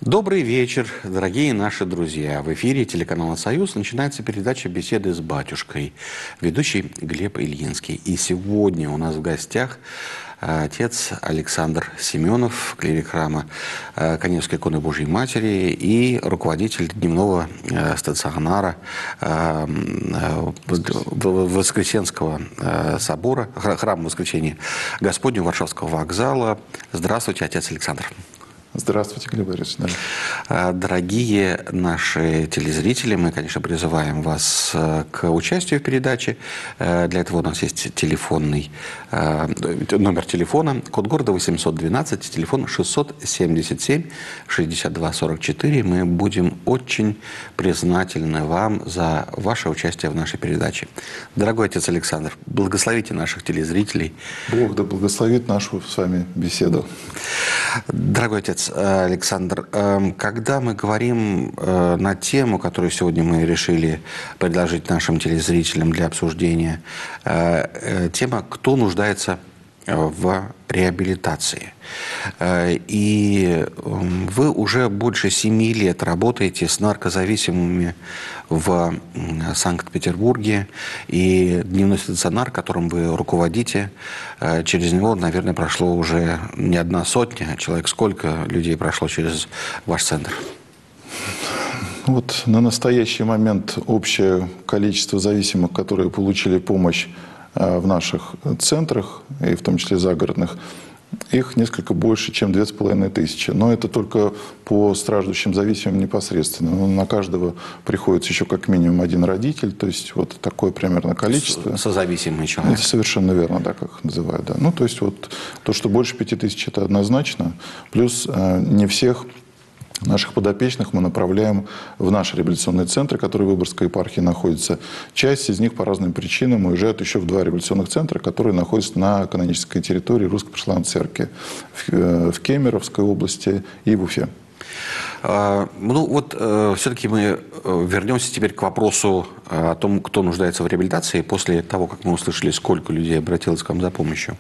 Добрый вечер, дорогие наши друзья. В эфире телеканала «Союз» начинается передача «Беседы с батюшкой». Ведущий Глеб Ильинский. И сегодня у нас в гостях отец Александр Семенов, клирик храма Каневской иконы Божьей Матери и руководитель дневного стационара Воскресенского собора, храма Воскресения Господнего Варшавского вокзала. Здравствуйте, отец Александр. Здравствуйте, Глеб Борисович. Да. Дорогие наши телезрители, мы, конечно, призываем вас к участию в передаче. Для этого у нас есть телефонный номер телефона, код города 812, телефон 677-62-44. Мы будем очень признательны вам за ваше участие в нашей передаче. Дорогой отец Александр, благословите наших телезрителей. Бог да благословит нашу с вами беседу. Дорогой отец Александр, когда мы говорим на тему, которую сегодня мы решили предложить нашим телезрителям для обсуждения, тема «Кто нуждается в реабилитации?». И вы уже больше 7 лет работаете с наркозависимыми в Санкт-Петербурге. И дневной стационар, которым вы руководите, через него, наверное, прошло уже не 100 человек. Сколько людей прошло через ваш центр? Вот на настоящий момент общее количество зависимых, которые получили помощь в наших центрах, и в том числе загородных, их несколько больше, чем 2500. Но это только по страждущим зависимым непосредственно. На каждого приходится еще как минимум один родитель. То есть вот такое примерно количество. Созависимый человек. Это совершенно верно, да, как их называют. Да. Ну, то есть вот то, что больше 5000, это однозначно. Плюс не всех наших подопечных мы направляем в наши реабилитационные центры, которые в Выборгской епархии находятся. Часть из них по разным причинам уезжают еще в 2 реабилитационных центра, которые находятся на канонической территории Русской Православной Церкви в Кемеровской области и в Уфе. Ну вот, все-таки мы вернемся теперь к вопросу о том, кто нуждается в реабилитации, после того, как мы услышали, сколько людей обратилось к вам за помощью.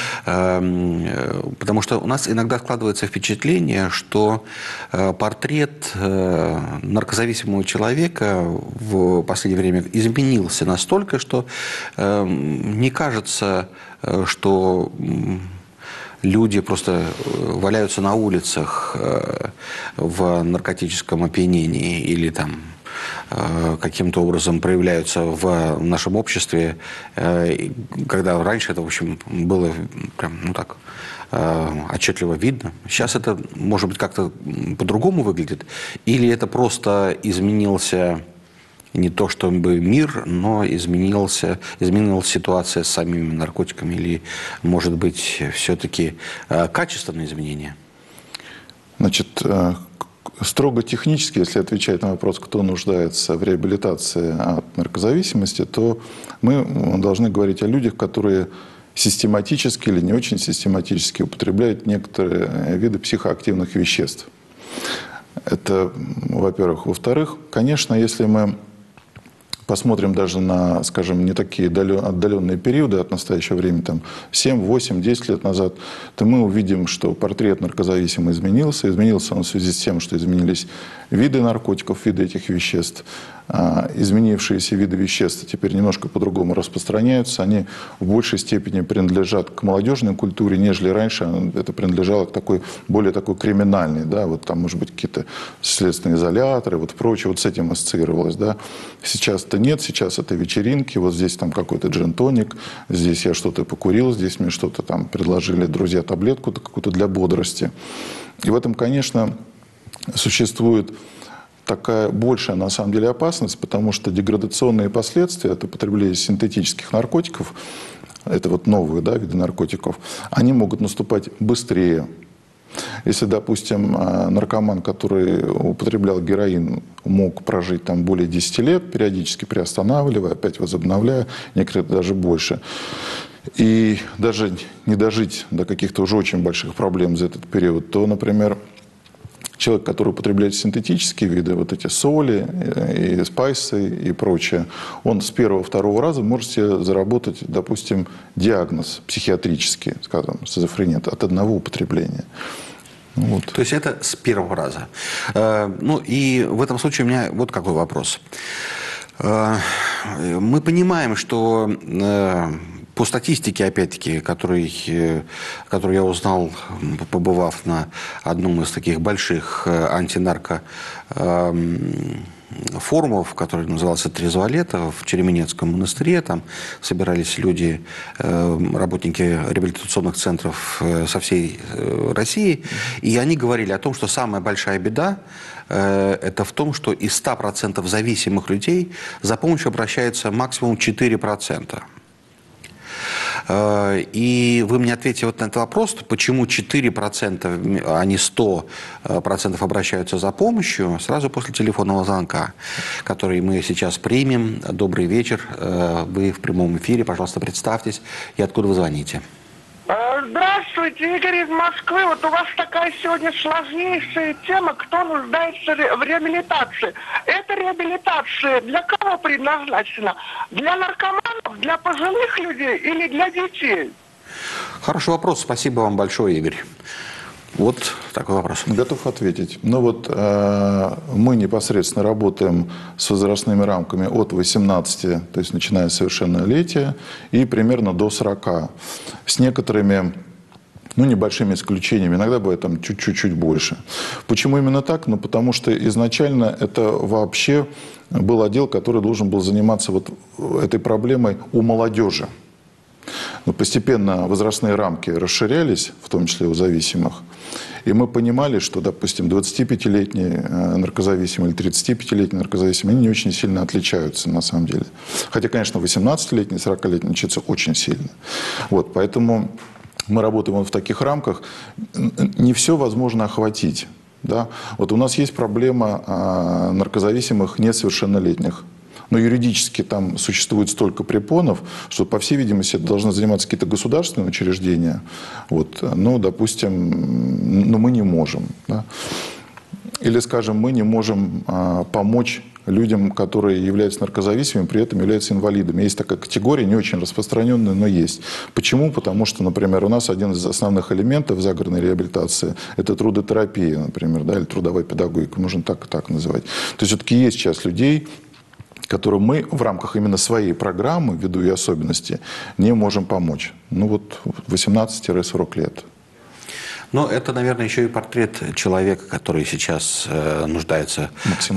Потому что у нас иногда складывается впечатление, что портрет наркозависимого человека в последнее время изменился настолько, что не кажется, что люди просто валяются на улицах в наркотическом опьянении или там каким-то образом проявляются в нашем обществе, когда раньше это, в общем, было прям, ну так, отчетливо видно. Сейчас это, может быть, как-то по-другому выглядит? Или это просто изменился не то чтобы мир, но изменилась ситуация с самими наркотиками? Или, может быть, все-таки качественные изменения? Значит, строго технически, если отвечать на вопрос, кто нуждается в реабилитации от наркозависимости, то мы должны говорить о людях, которые систематически или не очень систематически употребляют некоторые виды психоактивных веществ. Это, во-первых. Во-вторых, конечно, если мы посмотрим даже на, скажем, не такие отдаленные периоды от настоящего времени, там 7, 8, 10 лет назад, то мы увидим, что портрет наркозависимого изменился. Изменился он в связи с тем, что изменились виды наркотиков, виды этих веществ. Изменившиеся виды веществ теперь немножко по-другому распространяются. Они в большей степени принадлежат к молодежной культуре, нежели раньше это принадлежало к такой, более такой криминальной. Да? Вот там, может быть, какие-то следственные изоляторы, вот прочее, вот с этим ассоциировалось. Да? Сейчас это нет, сейчас это вечеринки, вот здесь там какой-то джин-тоник, здесь я что-то покурил, здесь мне что-то там предложили друзья, таблетку какую-то для бодрости. И в этом, конечно, существует такая большая, на самом деле, опасность, потому что деградационные последствия от употребления синтетических наркотиков, это вот новые, да, виды наркотиков, они могут наступать быстрее. Если, допустим, наркоман, который употреблял героин, мог прожить там более 10 лет, периодически приостанавливая, опять возобновляя, некоторые даже больше, и даже не дожить до каких-то уже очень больших проблем за этот период, то, например, человек, который употребляет синтетические виды, вот эти соли, и спайсы и прочее, он с первого-второго раза может себе заработать, допустим, диагноз психиатрический, скажем, шизофрения от одного употребления. Вот. Вот. То есть это с первого раза. Ну и в этом случае у меня вот какой вопрос. Мы понимаем, что по статистике, опять-таки, которую я узнал, побывав на одном из таких больших антинаркофорумов, который назывался «Трезволето» в Череменецком монастыре. Там собирались люди, работники реабилитационных центров со всей России. И они говорили о том, что самая большая беда это в том, что из 100% зависимых людей за помощью обращается максимум 4%. И вы мне ответите вот на этот вопрос, почему 4%, а не 100% обращаются за помощью сразу после телефонного звонка, который мы сейчас примем. Добрый вечер, вы в прямом эфире, пожалуйста, представьтесь и откуда вы звоните. Здравствуйте, Игорь из Москвы. Вот у вас такая сегодня сложнейшая тема, кто нуждается в реабилитации. Эта реабилитация для кого предназначена? Для наркоманов, для пожилых людей или для детей? Хороший вопрос. Спасибо вам большое, Игорь. Вот такой вопрос. Готов ответить. Ну вот мы непосредственно работаем с возрастными рамками от 18, то есть начиная с совершеннолетия, и примерно до 40. С некоторыми, ну, небольшими исключениями, иногда бывает там чуть-чуть больше. Почему именно так? Ну, потому что изначально это вообще был отдел, который должен был заниматься вот этой проблемой у молодежи. Но постепенно возрастные рамки расширялись, в том числе у зависимых. И мы понимали, что, допустим, 25-летний наркозависимый или 35-летний наркозависимый, они не очень сильно отличаются на самом деле. Хотя, конечно, 18-летний, 40-летний отличаются очень сильно. Вот, поэтому мы работаем вот в таких рамках. Не все возможно охватить. Да? Вот у нас есть проблема наркозависимых несовершеннолетних. Но юридически там существует столько препонов, что, по всей видимости, это должны заниматься какие-то государственные учреждения. Вот. Но, допустим, мы не можем. Да? Или, скажем, мы не можем помочь людям, которые являются наркозависимыми, при этом являются инвалидами. Есть такая категория, не очень распространенная, но есть. Почему? Потому что, например, у нас один из основных элементов загородной реабилитации – это трудотерапия, например, да, или трудовая педагогика, можно так и так называть. То есть все-таки есть сейчас людей, которым мы в рамках именно своей программы, ввиду ее особенностей, не можем помочь. Ну вот 18-40 лет. Но это, наверное, еще и портрет человека, который сейчас нуждается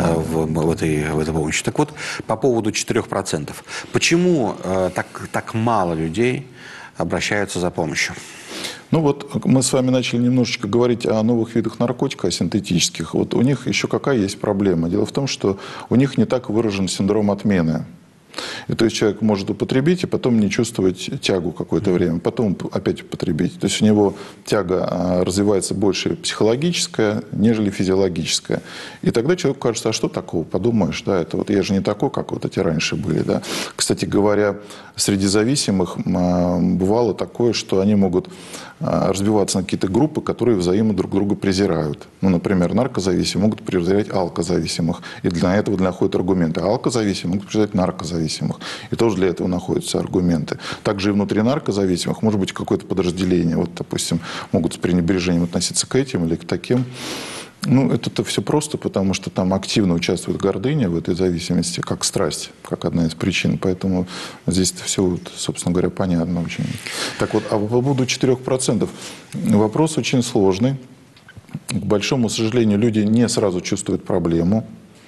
в этой помощи. Так вот, по поводу 4%. Почему так мало людей обращаются за помощью? Ну вот мы с вами начали немножечко говорить о новых видах наркотиков, о синтетических. Вот у них еще какая есть проблема? Дело в том, что у них не так выражен синдром отмены. И то есть человек может употребить и потом не чувствовать тягу какое-то время, потом опять употребить. То есть у него тяга развивается больше психологическая, нежели физиологическая. И тогда человеку кажется, а что такого? Подумаешь, да, это вот я же не такой, как вот эти раньше были. Да. Кстати говоря, среди зависимых бывало такое, что они могут разбиваться на какие-то группы, которые взаимно друг друга презирают. Ну, например, наркозависимые могут презирать алкозависимых. И для этого находят аргументы. А алкозависимые могут презирать наркозависимых. И тоже для этого находятся аргументы. Также и внутри наркозависимых может быть какое-то подразделение. Вот, допустим, могут с пренебрежением относиться к этим или к таким. Ну, это все просто, потому что там активно участвует гордыня в этой зависимости, как страсть, как одна из причин. Поэтому здесь все, собственно говоря, понятно очень. Так вот, а по поводу 4%. Вопрос очень сложный. К большому сожалению, люди не сразу чувствуют проблему.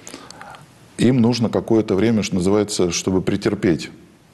Им нужно какое-то время, что называется, чтобы претерпеть.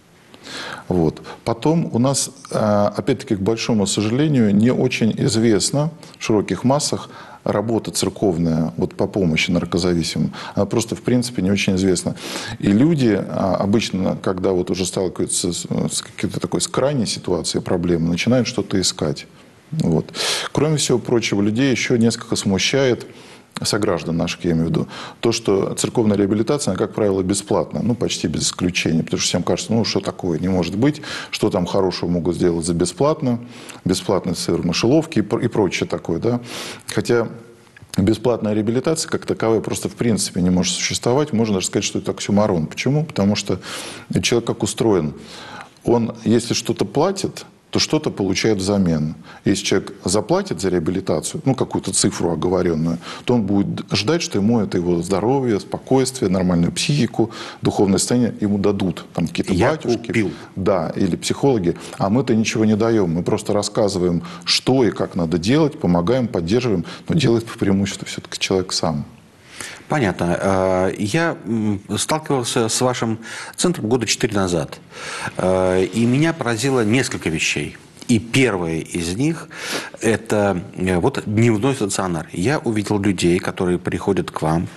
Вот. Потом у нас, опять-таки, к большому сожалению, не очень известно в широких массах работа церковная вот, по помощи наркозависимым. Она просто, в принципе, не очень известна. И люди обычно, когда вот уже сталкиваются с какой-то такой с крайней ситуацией проблемы, начинают что-то искать. Вот. Кроме всего прочего, людей еще несколько смущает, сограждан наших, я имею в виду, то, что церковная реабилитация, она, как правило, бесплатна, ну, почти без исключения, потому что всем кажется, ну, что такое, не может быть, что там хорошего могут сделать за бесплатно, бесплатный сыр в мышеловке и прочее такое, да. Хотя бесплатная реабилитация, как таковая, просто в принципе не может существовать, можно даже сказать, что это оксюморон. Почему? Потому что человек как устроен, он, если что-то платит, то что-то получает взамен. Если человек заплатит за реабилитацию, ну, какую-то цифру оговоренную, то он будет ждать, что ему это его здоровье, спокойствие, нормальную психику, духовное состояние ему дадут. Там какие-то батюшки, да, или психологи. А мы-то ничего не даем. Мы просто рассказываем, что и как надо делать, помогаем, поддерживаем, но делает по преимуществу все-таки человек сам. Понятно. Я сталкивался с вашим центром года 4 назад. И меня поразило несколько вещей. И первое из них – это вот дневной стационар. Я увидел людей, которые приходят к вам.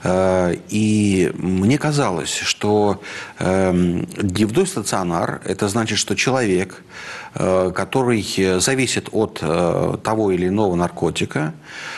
И мне казалось, что дневной стационар – это значит, что человек, который зависит от того или иного наркотика,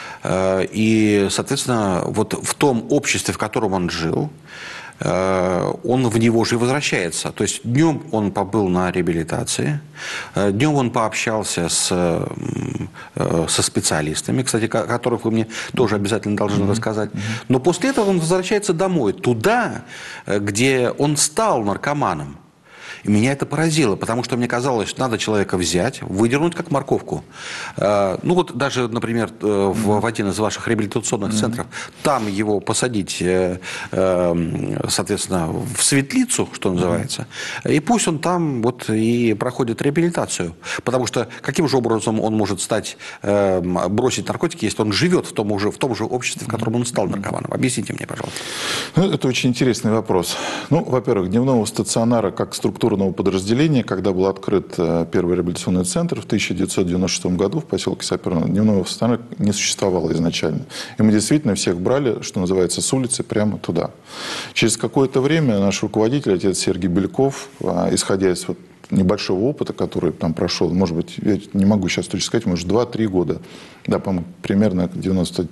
и, соответственно, вот в том обществе, в котором он жил, он в него же и возвращается. То есть днем он побыл на реабилитации, днем он пообщался со специалистами, кстати, которых вы мне тоже обязательно должны рассказать. Но после этого он возвращается домой, туда, где он стал наркоманом. И меня это поразило, потому что мне казалось, что надо человека взять, выдернуть как морковку. Ну вот даже, например, в один из ваших реабилитационных центров, там его посадить, соответственно, в светлицу, что называется, и пусть он там вот и проходит реабилитацию. Потому что каким же образом он может стать, бросить наркотики, если он живет в том же обществе, в котором он стал наркоманом? Объясните мне, пожалуйста. Ну, это очень интересный вопрос. Ну, во-первых, дневного стационара как структурного подразделения, когда был открыт первый реабилитационный центр в 1996 году в поселке Саперново, дневного стационара не существовало изначально. И мы действительно всех брали, что называется, с улицы прямо туда. Через какое-то время наш руководитель, отец Сергей Беляков, исходя из вот небольшого опыта, который там прошел, может быть, я не могу сейчас точно сказать, может, 2-3 года, да, по-моему, примерно к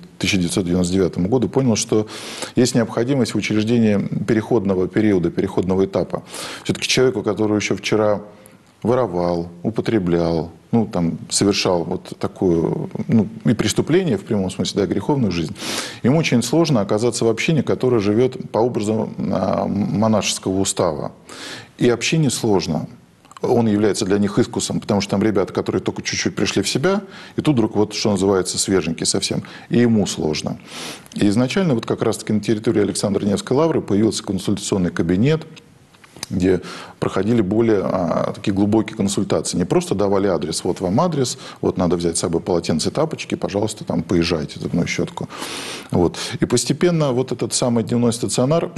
1999 году, понял, что есть необходимость в учреждении переходного периода, переходного этапа. Все-таки человеку, который еще вчера воровал, употреблял, ну, там, совершал вот такое, ну, и преступление, в прямом смысле, да, греховную жизнь, ему очень сложно оказаться в общине, которое живет по образу монашеского устава. И общине сложно. Он является для них искусом, потому что там ребята, которые только чуть-чуть пришли в себя, и тут вдруг, вот, что называется, свеженький совсем, и ему сложно. И изначально вот как раз-таки на территории Александра Невской лавры появился консультационный кабинет, где проходили более такие глубокие консультации. Не просто давали адрес, вот вам адрес, вот надо взять с собой полотенце и тапочки, пожалуйста, там поезжайте, зубную щетку. Вот. И постепенно вот этот самый дневной стационар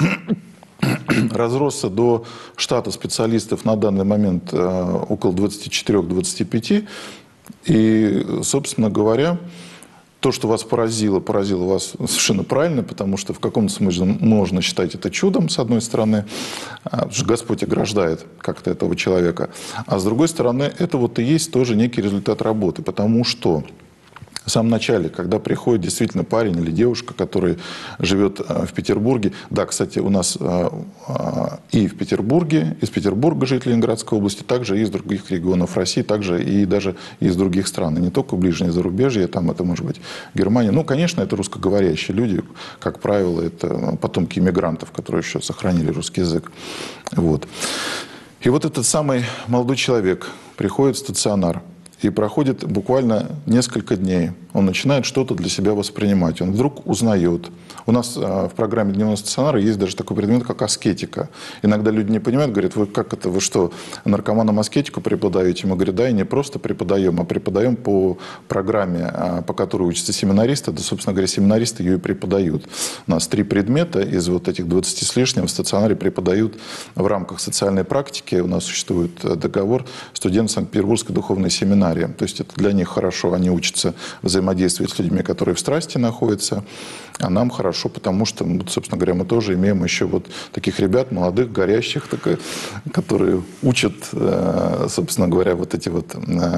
разросся до штата специалистов на данный момент около 24-25. И, собственно говоря, то, что вас поразило вас совершенно правильно, потому что в каком-то смысле можно считать это чудом, с одной стороны, потому что Господь ограждает как-то этого человека, а с другой стороны, это вот и есть тоже некий результат работы, потому что в самом начале, когда приходит действительно парень или девушка, который живет в Петербурге. Да, кстати, у нас и в Петербурге, из Петербурга жители Ленинградской области, также и из других регионов России, также и даже из других стран. И не только ближнее зарубежье, там это может быть Германия. Ну, конечно, это русскоговорящие люди, как правило, это потомки иммигрантов, которые еще сохранили русский язык. Вот. И вот этот самый молодой человек приходит в стационар. И проходит буквально несколько дней. Он начинает что-то для себя воспринимать. Он вдруг узнает. У нас в программе дневного стационара есть даже такой предмет, как аскетика. Иногда люди не понимают, говорят, вы как это, вы что, наркоманам аскетику преподаете? Мы говорим, да, и не просто преподаем, а преподаем по программе, по которой учатся семинаристы. Да, собственно говоря, семинаристы ее и преподают. У нас 3 предмета из вот этих 20 с лишним в стационаре преподают в рамках социальной практики. У нас существует договор студентов Санкт-Петербургской духовной семинарии. То есть это для них хорошо, они учатся взаимодействовать с людьми, которые в страсти находятся, а нам хорошо, потому что, собственно говоря, мы тоже имеем еще вот таких ребят, молодых, горящих, которые учат, собственно говоря, вот эти вот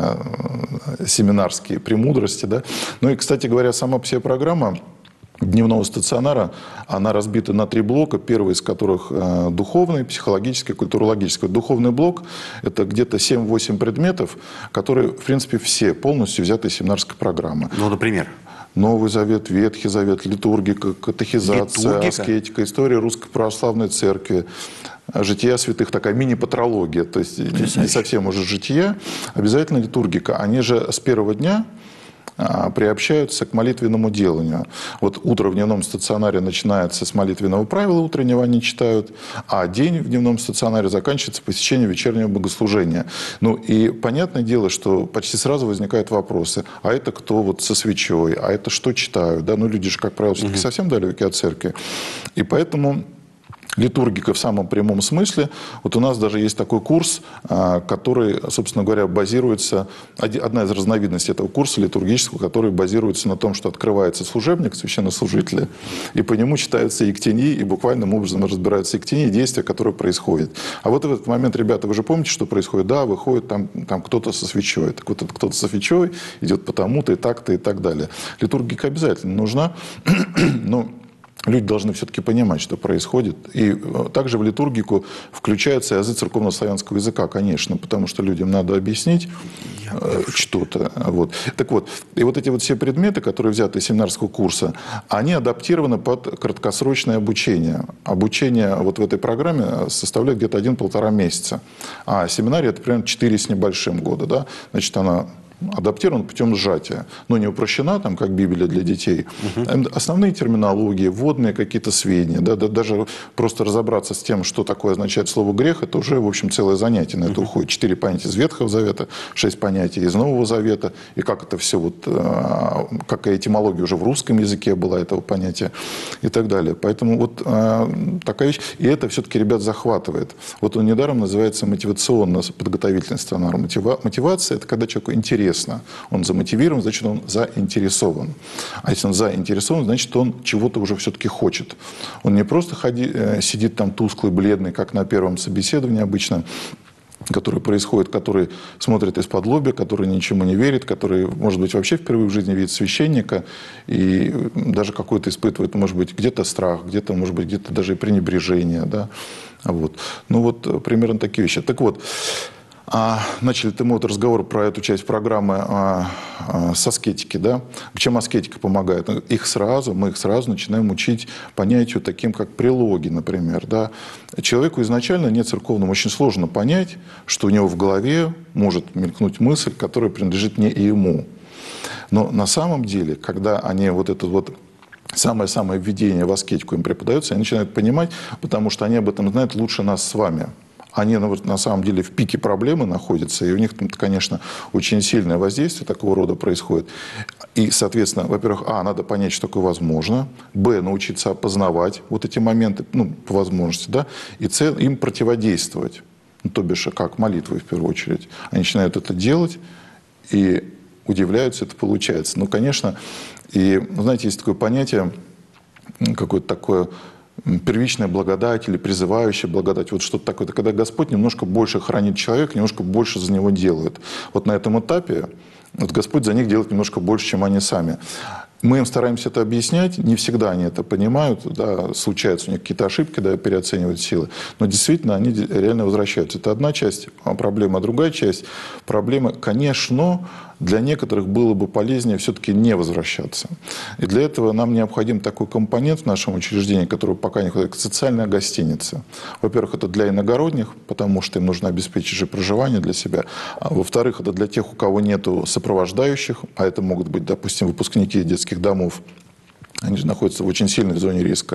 семинарские премудрости. Да? Ну и, кстати говоря, сама по себе программа дневного стационара, она разбита на 3 блока, первый из которых духовный, психологический, культурологический. Духовный блок – это где-то 7-8 предметов, которые, в принципе, все полностью взяты из семинарской программы. Ну, например? Новый Завет, Ветхий Завет, литургика, катехизация, аскетика, история Русской Православной Церкви, жития святых, такая мини-патрология, то есть не совсем уже жития, обязательно литургика. Они же с первого дня приобщаются к молитвенному деланию. Вот утро в дневном стационаре начинается с молитвенного правила утреннего, они читают, а день в дневном стационаре заканчивается посещением вечернего богослужения. Ну и понятное дело, что почти сразу возникают вопросы. А это кто вот со свечой? А это что читают? Да? Ну люди же, как правило, все-таки совсем далеки от церкви. И поэтому литургика в самом прямом смысле. Вот у нас даже есть такой курс, который, собственно говоря, базируется... Одна из разновидностей этого курса литургического, который базируется на том, что открывается служебник священнослужителя, и по нему читаются ектении, и буквальным образом разбираются ектении, действия, которые происходят. А вот в этот момент, ребята, вы же помните, что происходит? Да, выходит там кто-то со свечой. Так вот, кто-то со свечой идет по тому-то и так-то и так далее. Литургика обязательно нужна, но... Люди должны все-таки понимать, что происходит. И также в литургику включается язык церковно-славянского языка, конечно, потому что людям надо объяснить что-то. Вот. Так вот, и вот эти вот все предметы, которые взяты из семинарского курса, они адаптированы под краткосрочное обучение. Обучение вот в этой программе составляет где-то 1-1,5 месяца. А семинария это примерно 4 с небольшим года. Да? Значит, она... адаптирован путем сжатия, но не упрощена, там, как Библия для детей. Основные терминологии, вводные какие-то сведения, да, даже просто разобраться с тем, что такое означает слово «грех», это уже, в общем, целое занятие на это уходит. 4 понятия из Ветхого Завета, 6 понятий из Нового Завета, и как это все, вот, какая этимология уже в русском языке была этого понятия и так далее. Поэтому вот такая вещь, и это все-таки ребят захватывает. Вот он недаром называется мотивационно-подготовительный стационар. Мотивация – это когда человеку интересно. Он замотивирован, значит, он заинтересован. А если он заинтересован, значит, он чего-то уже все-таки хочет. Он не просто сидит там тусклый, бледный, как на первом собеседовании обычно, который происходит, который смотрит из-под-лобья, который ничему не верит, который, может быть, вообще впервые в жизни видит священника и даже какой-то испытывает, может быть, где-то страх, где-то, может быть, где-то даже и пренебрежение. Да? Вот. Ну вот примерно такие вещи. Так вот, начали-то мы вот разговор про эту часть программы с аскетики, да? Чем аскетика помогает? Мы их сразу начинаем учить понятию таким, как прилоги, например, да? Человеку изначально, не церковному, очень сложно понять, что у него в голове может мелькнуть мысль, которая принадлежит не ему. Но на самом деле, когда они вот это вот самое-самое введение в аскетику им преподается, они начинают понимать, потому что они об этом знают лучше нас с вами. Они на самом деле в пике проблемы находятся, и у них, конечно, очень сильное воздействие такого рода происходит. И, соответственно, во-первых, надо понять, что такое возможно, научиться опознавать вот эти моменты, по возможности, да, и им противодействовать. То бишь, как молитвой в первую очередь. Они начинают это делать и удивляются, это получается. Ну, конечно, и, знаете, есть такое понятие, какое-то такое... первичная благодать или призывающая благодать. Вот что-то такое. Это когда Господь немножко больше хранит человека, немножко больше за него делает. Вот на этом этапе вот Господь за них делает немножко больше, чем они сами. Мы им стараемся это объяснять, не всегда они это понимают, да, случаются у них какие-то ошибки, да, переоценивают силы, но действительно они реально возвращаются. Это одна часть проблемы, а другая часть проблемы, конечно, для некоторых было бы полезнее все-таки не возвращаться. И для этого нам необходим такой компонент в нашем учреждении, который пока не хватает, социальная гостиница. Во-первых, это для иногородних, потому что им нужно обеспечить же проживание для себя. А во-вторых, это для тех, у кого нету сопровождающих, а это могут быть, допустим, выпускники детских домов. Они же находятся в очень сильной зоне риска.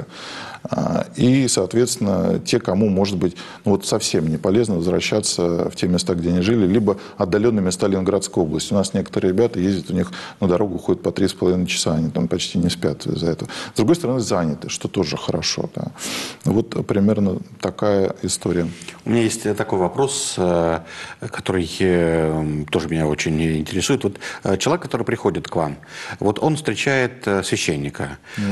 И, соответственно, те, кому, может быть, совсем не полезно возвращаться в те места, где они жили, либо отдаленные места Ленинградской области. У нас некоторые ребята ездят, у них на дорогу ходят по 3,5 часа, они там почти не спят из-за этого. С другой стороны, заняты, что тоже хорошо. Да. Вот примерно такая история. У меня есть такой вопрос, который тоже меня очень интересует. Вот человек, который приходит к вам, вот он встречает священника.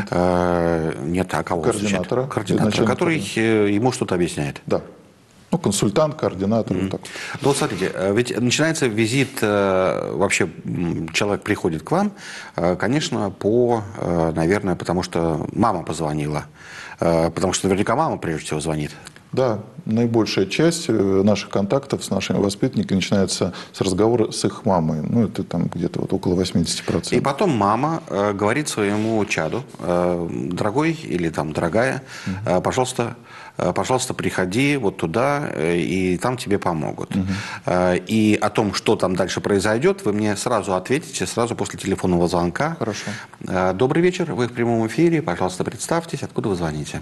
Нет, а кого? Координатора, который ему что-то объясняет. Да. Консультант, координатор. Вот так. Ну, вот смотрите, ведь начинается визит, вообще человек приходит к вам, конечно, наверное, потому что мама позвонила. Потому что наверняка мама прежде всего звонит. Да, наибольшая часть наших контактов с нашими воспитанниками начинается с разговора с их мамой. Ну, это там где-то вот около 80%. И потом мама говорит своему чаду: дорогой или там дорогая, пожалуйста, приходи вот туда, и там тебе помогут. И о том, что там дальше произойдет, вы мне сразу ответите, сразу после телефонного звонка. Хорошо. Добрый вечер, вы в прямом эфире, пожалуйста, представьтесь, откуда вы звоните.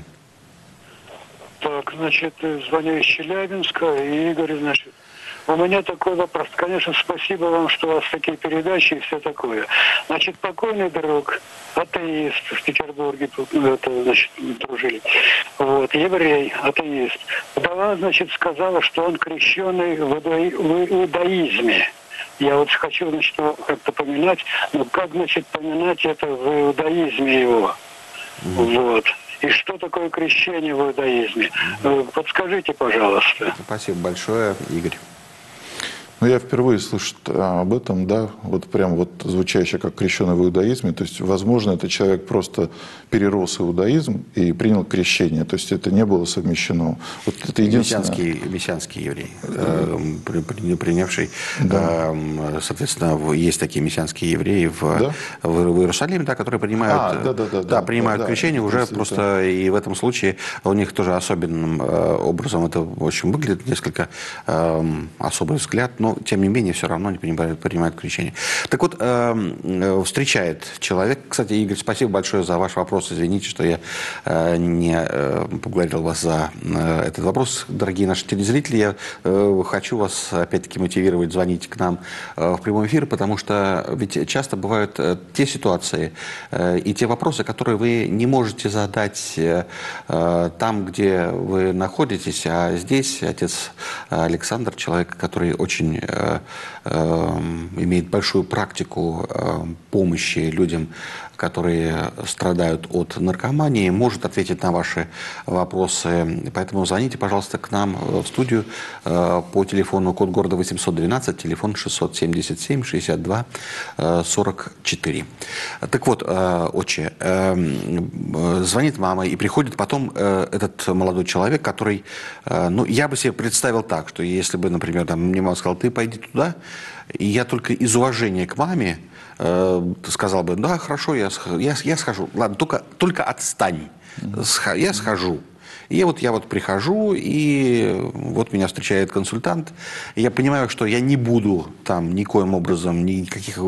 Так, значит, звоню из Челябинска, и Игорь, значит, у меня такой вопрос. Конечно, спасибо вам, что у вас такие передачи и все такое. Значит, покойный друг, атеист в Петербурге, это, значит, дружили, вот, еврей, атеист. Вдова, значит, сказала, что он крещеный в иудаизме. Я вот хочу, значит, как-то поминать, но как, значит, поминать это в иудаизме его? Вот. И что такое крещение в иудаизме? Подскажите, пожалуйста. Спасибо большое, Игорь. Ну, я впервые слышу об этом, да, вот прям вот звучащее как крещеный в иудаизме. То есть, возможно, этот человек просто перерос иудаизм и принял крещение. То есть, это не было совмещено. Вот это единственное. Мессианский еврей, принявший, Да. соответственно, есть такие мессианские евреи в Иерусалиме, да, которые принимают, принимают крещение уже просто, и в этом случае у них тоже особенным образом это, в общем, выглядит несколько особый взгляд, но тем не менее все равно не принимают крещение. Так вот, встречает человек, кстати, Игорь, спасибо большое за ваш вопрос, извините, что я не поблагодарил вас за этот вопрос. Дорогие наши телезрители, я хочу вас опять-таки мотивировать звонить к нам в прямой эфир, потому что ведь часто бывают те ситуации и те вопросы, которые вы не можете задать там, где вы находитесь, а здесь отец Александр, человек, который очень имеет большую практику помощи людям, которые страдают от наркомании, может ответить на ваши вопросы. Поэтому звоните, пожалуйста, к нам в студию по телефону код города 812, телефон 677-62-44. Так вот, отче, звонит мама, и приходит потом этот молодой человек, который, ну, я бы себе представил так, что если бы, например, там, мне мама сказала: ты пойди туда, и я только из уважения к маме сказал бы: да, хорошо, я схожу. Ладно, только отстань. Я схожу. И я вот прихожу, и вот меня встречает консультант. И я понимаю, что я не буду там никоим образом не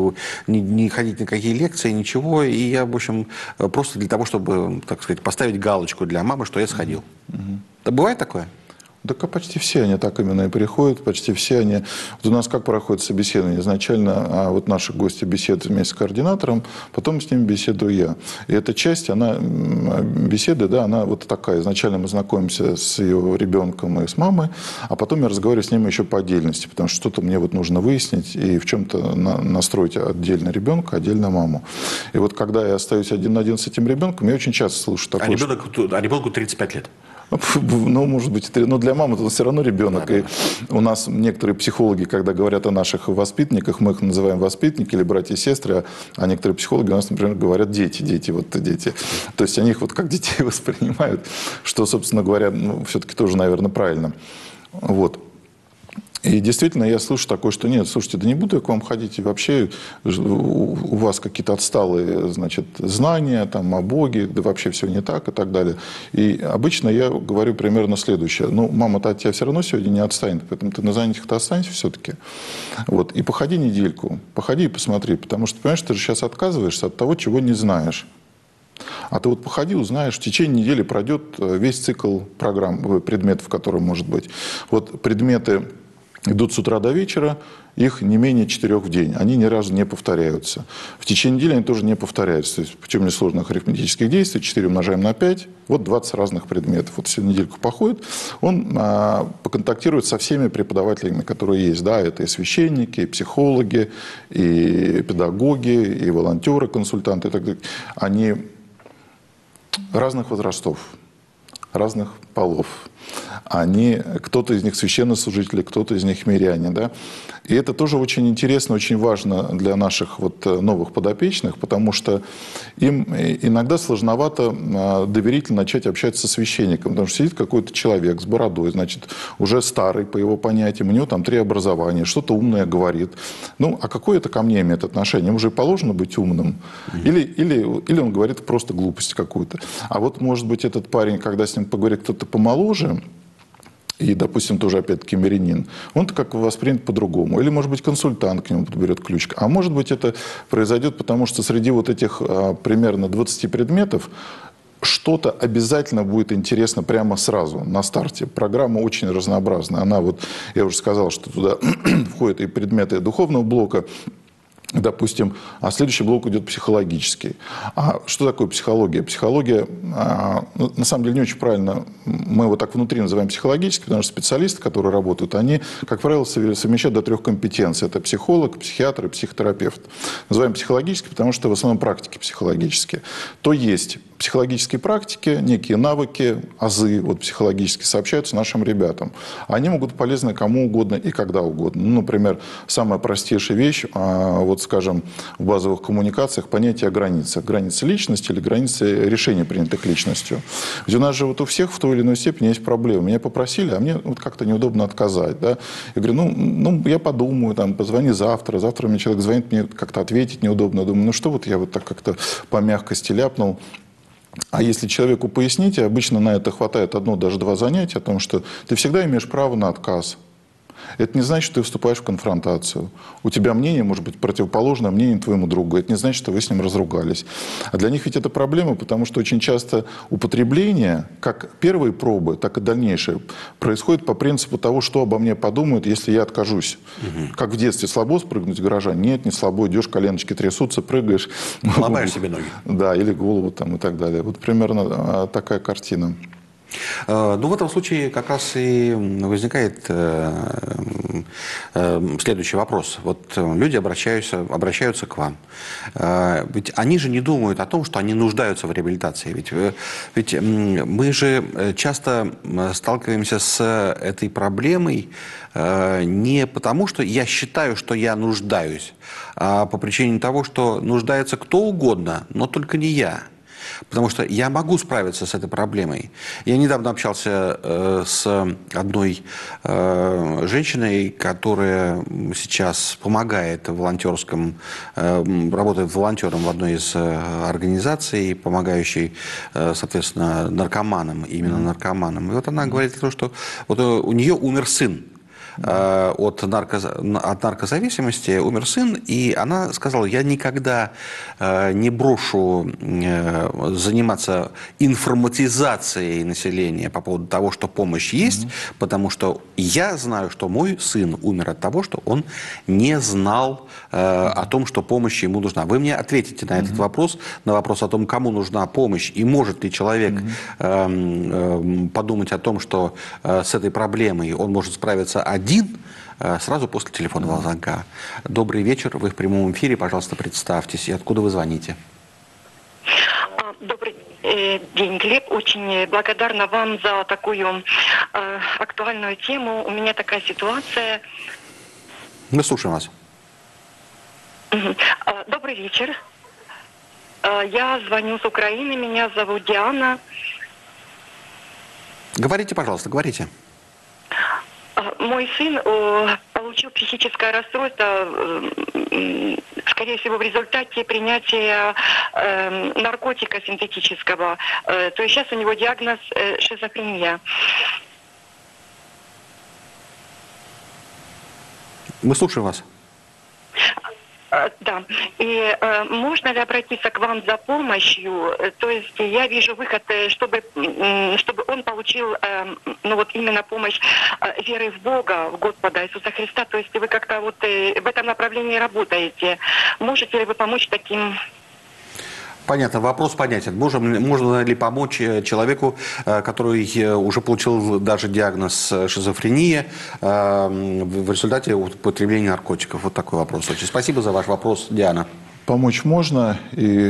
ходить на какие лекции, ничего. И я, в общем, просто для того, чтобы, так сказать, поставить галочку для мамы, что я сходил. Да бывает такое? Так почти все они так именно и приходят, почти все они. Вот у нас как проходит собеседование? Изначально вот наши гости беседуют вместе с координатором, потом с ними беседую я. И эта часть, она, беседы, да, она вот такая. Изначально мы знакомимся с ее ребенком и с мамой, а потом я разговариваю с ними еще по отдельности, потому что что-то мне вот нужно выяснить и в чем-то настроить отдельно ребенка, отдельно маму. И вот когда я остаюсь один на один с этим ребенком, я очень часто слышу такое. А ребенку 35 лет? Ну, может быть, но для мамы это все равно ребенок. И у нас некоторые психологи, когда говорят о наших воспитанниках, мы их называем воспитанники или братья и сестры, а некоторые психологи у нас, например, говорят дети. То есть они их вот как детей воспринимают, что, собственно говоря, ну, все-таки тоже, наверное, правильно. Вот. И действительно, я слышу такое, что нет, слушайте, да не буду я к вам ходить, и вообще у вас какие-то отсталые, значит, знания там, о Боге, да вообще все не так и так далее. И обычно я говорю примерно следующее: ну, мама-то от тебя все равно сегодня не отстанет, поэтому ты на занятиях-то останься все-таки. Вот. И походи недельку, походи и посмотри, потому что, понимаешь, ты же сейчас отказываешься от того, чего не знаешь. А ты вот походи, узнаешь, в течение недели пройдет весь цикл программ, предметов, которые может быть. Вот предметы идут с утра до вечера, их не менее 4 в день. Они ни разу не повторяются. В течение недели они тоже не повторяются. То есть, путем несложных арифметических действий, 4 умножаем на 5, вот 20 разных предметов. Вот всю недельку походит, он поконтактирует со всеми преподавателями, которые есть. Да, это и священники, и психологи, и педагоги, и волонтеры, консультанты и так далее. Они разных возрастов, разных полов. кто-то из них священнослужители, кто-то из них миряне. Да? И это тоже очень интересно, очень важно для наших новых подопечных, потому что им иногда сложновато доверительно начать общаться со священником, потому что сидит какой-то человек с бородой, значит, уже старый, по его понятиям, у него там 3 образования, что-то умное говорит. Ну, а какое это ко мне имеет отношение? Ему же положено быть умным? Или он говорит просто глупость какую-то. А вот, может быть, этот парень, когда с ним поговорит кто-то помоложе, и, допустим, тоже, опять-таки, мирянин, он-то как воспринят по-другому. Или, может быть, консультант к нему подберет ключик. А может быть, это произойдет, потому что среди вот этих примерно 20 предметов что-то обязательно будет интересно прямо сразу, на старте. Программа очень разнообразная. Она я уже сказал, что туда входят и предметы духовного блока, допустим, а следующий блок идет психологический. А что такое психология? Психология, на самом деле, не очень правильно, мы его так внутри называем психологически, потому что специалисты, которые работают, они, как правило, совмещают до 3 компетенций. Это психолог, психиатр и психотерапевт. Называем психологически, потому что в основном практики психологические. То есть психологические практики, некие навыки, азы психологически сообщаются нашим ребятам. Они могут быть полезны кому угодно и когда угодно. Ну, например, самая простейшая вещь, скажем, в базовых коммуникациях понятие о границах. Границы личности или границы решений, принятых личностью. Ведь у нас же у всех в той или иной степени есть проблемы. Меня попросили, а мне как-то неудобно отказать. Да? Я говорю, я подумаю, позвони завтра. Завтра мне человек звонит, мне как-то ответить неудобно. Думаю, что я так как-то по мягкости ляпнул. А если человеку пояснить, обычно на это хватает 1, даже 2 занятия, о том, что ты всегда имеешь право на отказ. Это не значит, что ты вступаешь в конфронтацию. У тебя мнение может быть противоположное мнению твоему другу. Это не значит, что вы с ним разругались. А для них ведь это проблема, потому что очень часто употребление, как первые пробы, так и дальнейшие, происходит по принципу того, что обо мне подумают, если я откажусь. Как в детстве слабо спрыгнуть с гаража? Нет, не слабо. Идешь, коленочки трясутся, прыгаешь. Ломаешь себе ноги. Да, или голову и так далее. Вот примерно такая картина. В этом случае как раз и возникает следующий вопрос. Люди обращаются к вам. Ведь они же не думают о том, что они нуждаются в реабилитации. Ведь мы же часто сталкиваемся с этой проблемой не потому, что я считаю, что я нуждаюсь, а по причине того, что нуждается кто угодно, но только не я. Потому что я могу справиться с этой проблемой. Я недавно общался с одной женщиной, которая сейчас помогает работает волонтером в одной из организаций, помогающей, соответственно, наркоманам, именно наркоманам. И она говорит о том, что у нее умер сын. От наркозависимости умер сын, и она сказала, я никогда не брошу заниматься информатизацией населения по поводу того, что помощь есть, потому что я знаю, что мой сын умер от того, что он не знал о том, что помощь ему нужна. Вы мне ответите на этот вопрос, на вопрос о том, кому нужна помощь, и может ли человек подумать о том, что с этой проблемой он может справиться один, сразу после телефонного звонка. Добрый вечер, вы в прямом эфире, пожалуйста, представьтесь. И откуда вы звоните? Добрый день, Глеб. Очень благодарна вам за такую актуальную тему. У меня такая ситуация. Мы слушаем вас. Добрый вечер. Я звоню с Украины, меня зовут Диана. Говорите, пожалуйста, говорите. Мой сын получил психическое расстройство, скорее всего, в результате принятия наркотика синтетического. То есть сейчас у него диагноз шизофрения. Мы слушаем вас. Да. И можно ли обратиться к вам за помощью? То есть я вижу выход, чтобы он получил именно помощь веры в Бога, в Господа Иисуса Христа. То есть вы как-то в этом направлении работаете. Можете ли вы помочь таким? Понятно, вопрос понятен. Можно ли помочь человеку, который уже получил даже диагноз шизофрения в результате употребления наркотиков? Вот такой вопрос. Очень спасибо за ваш вопрос, Диана. Помочь можно, и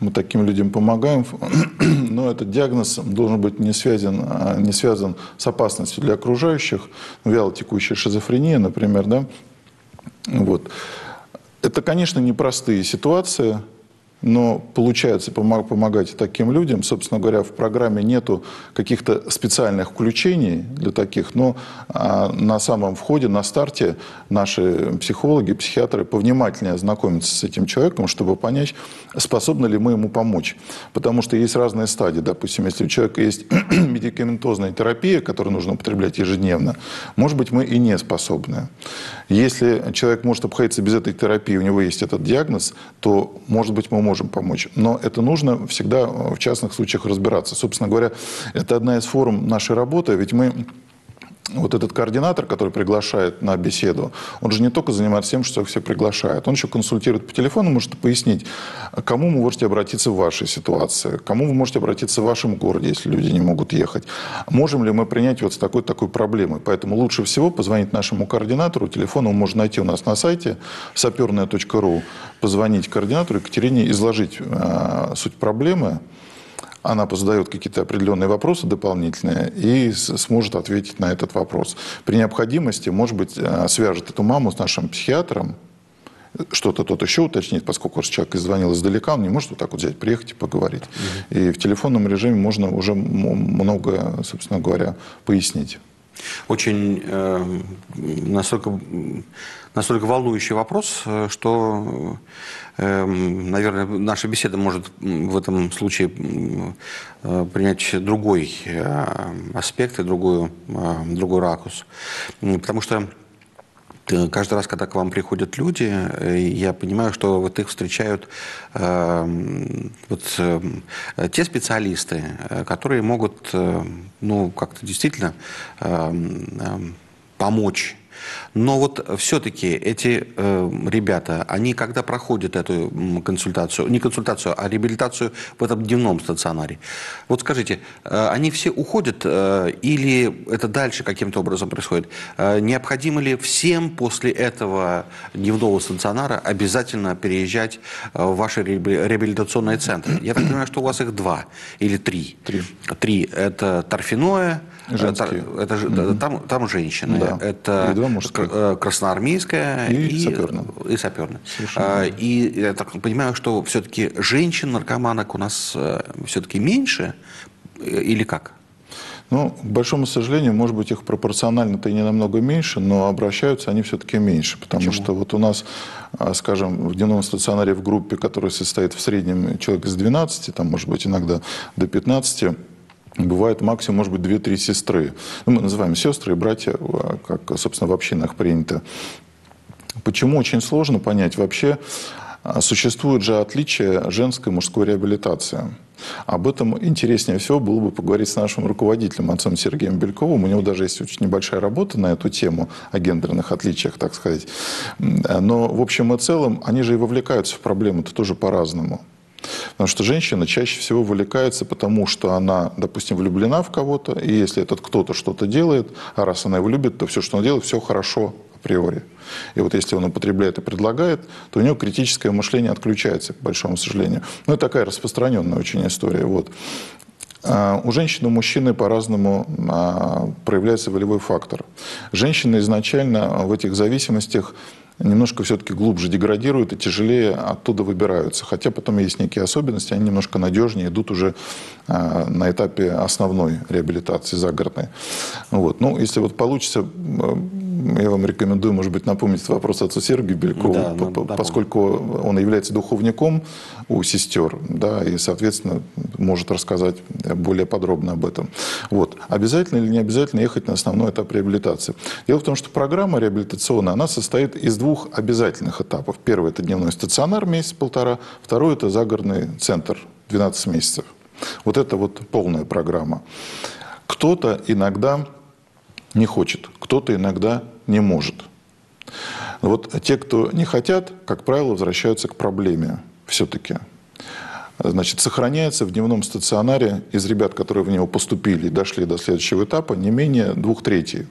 мы таким людям помогаем, но этот диагноз должен быть не связан с опасностью для окружающих, вялотекущая шизофрения, например, да. Вот. Это, конечно, непростые ситуации, но получается помогать таким людям. Собственно говоря, в программе нету каких-то специальных включений для таких, но на самом входе, на старте наши психологи, психиатры повнимательнее ознакомятся с этим человеком, чтобы понять, способны ли мы ему помочь. Потому что есть разные стадии. Допустим, если у человека есть медикаментозная терапия, которую нужно употреблять ежедневно, может быть, мы и не способны. Если человек может обходиться без этой терапии, у него есть этот диагноз, то, может быть, мы можем помочь. Но это нужно всегда в частных случаях разбираться. Собственно говоря, это одна из форм нашей работы, ведь мы... Вот этот координатор, который приглашает на беседу, он же не только занимается тем, что всех приглашает, он еще консультирует по телефону, может пояснить, к кому вы можете обратиться в вашей ситуации, к кому вы можете обратиться в вашем городе, если люди не могут ехать. Можем ли мы принять вот с такой проблемой? Поэтому лучше всего позвонить нашему координатору, телефон он можно найти у нас на сайте saperная.ru, позвонить координатору Екатерине, изложить суть проблемы. Она задает какие-то определенные вопросы дополнительные и сможет ответить на этот вопрос. При необходимости, может быть, свяжет эту маму с нашим психиатром, что-то тот еще уточнит, поскольку человек звонил издалека, он не может вот так вот взять, приехать и поговорить. И в телефонном режиме можно уже много, собственно говоря, пояснить. Очень настолько волнующий вопрос, что, наверное, наша беседа может в этом случае принять другой аспект и другой ракурс. Потому что каждый раз, когда к вам приходят люди, я понимаю, что вот их встречают те специалисты, которые могут как-то действительно помочь. Но вот все-таки эти ребята, они когда проходят эту консультацию, не консультацию, а реабилитацию в этом дневном стационаре, вот скажите, они все уходят или это дальше каким-то образом происходит? Необходимо ли всем после этого дневного стационара обязательно переезжать в ваши реабилитационные центры? Я так понимаю, что у вас их 2 или 3. 3. Это торфяное. Там женщины. Да. Это красноармейская и саперная. И я так понимаю, что все-таки женщин-наркоманок у нас все-таки меньше или как? Ну, к большому сожалению, может быть, их пропорционально-то и не намного меньше, но обращаются они все-таки меньше. Потому что вот у нас, скажем, в дневном стационаре в группе, которая состоит в среднем человек из 12, там, может быть, иногда до 15, бывает максимум, может быть, 2-3 сестры. Мы называем сестры и братья, как, собственно, в общинах принято. Почему очень сложно понять? Вообще существует же отличие женской и мужской реабилитации. Об этом интереснее всего было бы поговорить с нашим руководителем, отцом Сергеем Бельковым. У него даже есть очень небольшая работа на эту тему, о гендерных отличиях, так сказать. Но в общем и целом они же и вовлекаются в проблему-то тоже по-разному. Потому что женщина чаще всего вовлекается, потому что она, допустим, влюблена в кого-то, и если этот кто-то что-то делает, а раз она его любит, то все, что он делает, все хорошо априори. И вот если он употребляет и предлагает, то у него критическое мышление отключается, к большому сожалению. Ну, это такая распространенная очень история. Вот. У женщин и у мужчины по-разному проявляется волевой фактор. Женщины изначально в этих зависимостях немножко все-таки глубже деградируют и тяжелее оттуда выбираются. Хотя потом есть некие особенности, они немножко надежнее идут уже на этапе основной реабилитации загородной. Вот. Ну, если вот получится, я вам рекомендую, может быть, напомнить этот вопрос отцу Сергию Белькову, поскольку он является духовником у сестер, да, и, соответственно, может рассказать более подробно об этом. Вот. Обязательно или не обязательно ехать на основной этап реабилитации? Дело в том, что программа реабилитационная, она состоит из 2 обязательных этапов. Первый – это дневной стационар месяц-полтора, второй – это загородный центр 12 месяцев. Вот это вот полная программа. Кто-то иногда не хочет, кто-то иногда не может. Вот те, кто не хотят, как правило, возвращаются к проблеме все-таки. Значит, сохраняется в дневном стационаре из ребят, которые в него поступили и дошли до следующего этапа, не менее 2/3.